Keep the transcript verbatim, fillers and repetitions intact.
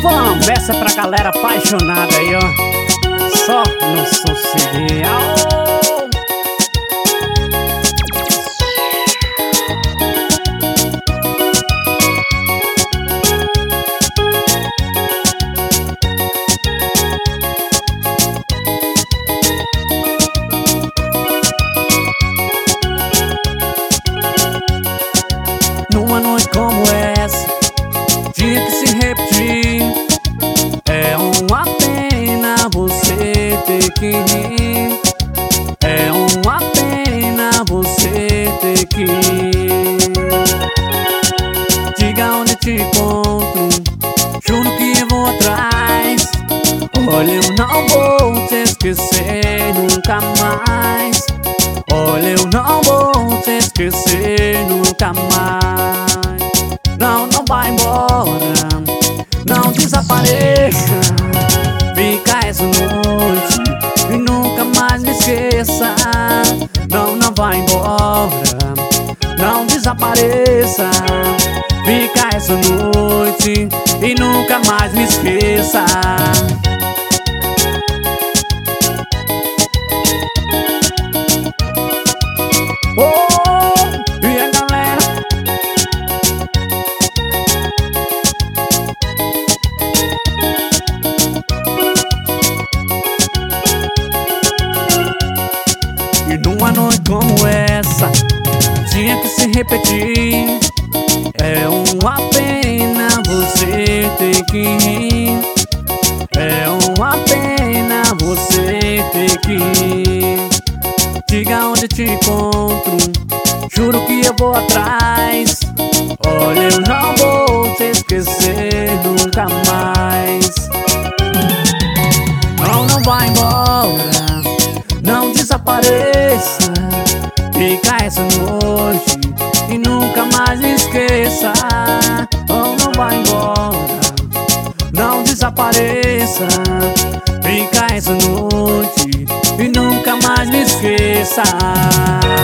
vamos, essa é pra galera apaixonada aí, ó. Só no sossego. Numa noite como essa, tinha que se repetir. É uma pena você ter que rir. É uma pena você ter que ir. Diga onde te encontro, juro que eu vou atrás. Olha, eu não vou te esquecer nunca mais. Olha, eu não vou te esquecer nunca mais. Não, não vai embora, não desapareça. Fica essa noite e nunca mais me esqueça. Não, não vai embora, não desapareça. Fica essa noite e nunca mais me esqueça. Oh, e a galera? E numa noite como essa, tinha que se repetir. É uma pena você ter que ir. É uma pena você ter que ir. Diga onde te encontro, juro que eu vou atrás. Olha, eu não vou te esquecer nunca mais. Não, não vai embora, não desapareça. Fica essa noite e nunca mais me esqueça. Oh, não vai embora, não desapareça. Fica essa noite e nunca mais me esqueça.